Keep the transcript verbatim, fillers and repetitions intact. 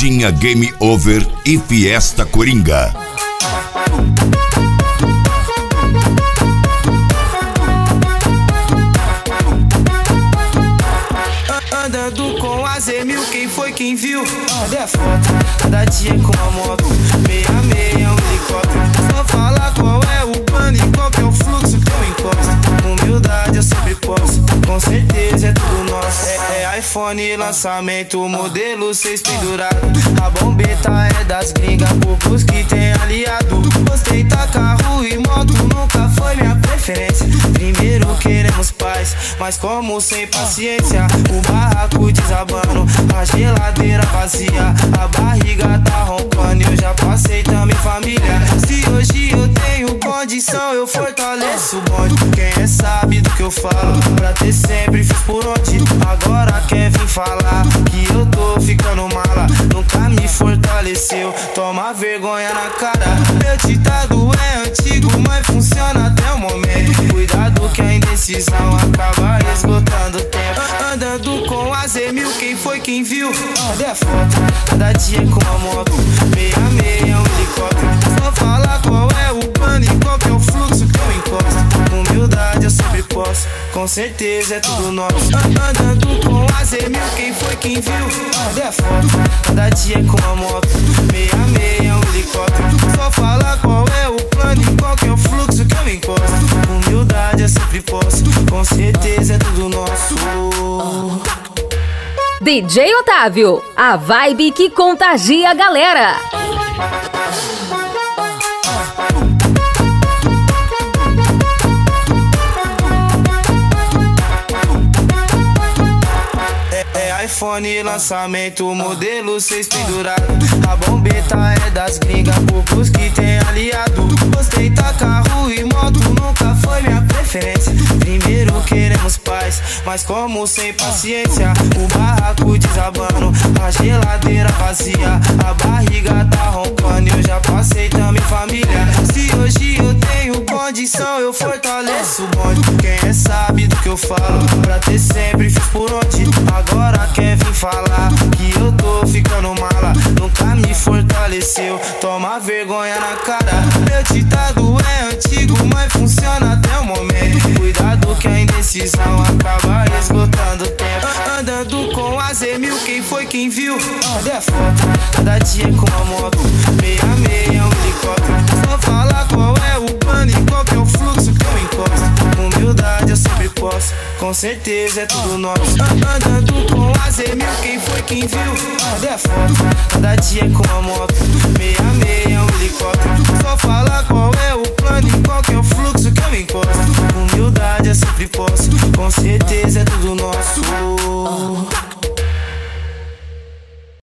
Tinha Game Over e Fiesta Coringa. Andando com a Z mil, quem foi quem viu? Cadê a foto? Cada dia com a moto, meia meia, um helicóptero. Só fala qual é o plano e qual que é o fluxo que eu encosto. Humildade eu sempre posso, com certeza é tudo nosso. É, é iPhone, lançamento, modelo seis pendurado. A bombeta é das gringas, poucos que tem aliado. Ostentar carro e moto nunca foi minha preferência. Primeiro queremos paz, mas como sem paciência. O barraco desabando, a geladeira vazia, a barriga tá roncando. Eu já passei também família. Se hoje eu tenho condição, eu fortaleço o bonde. Quem é sabe do que eu falo, pra ter sempre fiz por onde. Agora quer vir falar que eu tô ficando mala, nunca me fortaleceu, toma vergonha na cara. Meu ditado é antigo, mas funciona até o momento. Cuidado que a indecisão acaba esgotando o tempo. Andando com a Z mil, quem foi quem viu? Cadê a foto? Cada dia com a moto, meia meia, um helicóptero. Só fala qual é o plano e qual que é o fluxo que eu encosto. Humildade eu sempre posso, com certeza é tudo nosso. Andando com a Z mil, quem foi quem viu? Cadê a foto? Cada dia com a moto, meia meia, um helicóptero. Só fala qual é o plano e qual que é o fluxo que eu encosto. Humildade eu sempre posso, com certeza é tudo nosso. D J Otávio, a vibe que contagia a galera. iPhone, lançamento, modelo seis pendurado. A bombeta é das gringas, poucos que tem aliado. Ostentar carro e moto nunca foi minha preferência. Primeiro queremos paz, mas como sem paciência. O barraco desabando, a geladeira vazia, a barriga tá roncando. Eu já passei também família. Se hoje eu tenho condição, eu fortaleço o bonde. Quem é sabe do que eu falo, pra ter sempre fiz por onde. Agora quer vir falar que eu tô ficando mala, nunca me fortaleceu, toma vergonha na cara. Meu ditado é antigo, mas funciona até o momento. Cuidado que a indecisão acaba esgotando o tempo. Andando com a Z mil, quem foi quem viu? Cadê a foto? Cada dia com a moto, meia meia, um helicóptero. Só fala qual é o plano e qual que é o fluxo que eu encosto. Humildade eu sempre posso, com certeza é tudo nosso. Andando com a Z mil, quem foi quem viu? Cadê a foto? Cada dia com a moto, meia meia, um helicóptero. Só fala qual é o plano e qual que é o fluxo que eu encosto. Humildade eu sempre posso, com certeza é tudo nosso.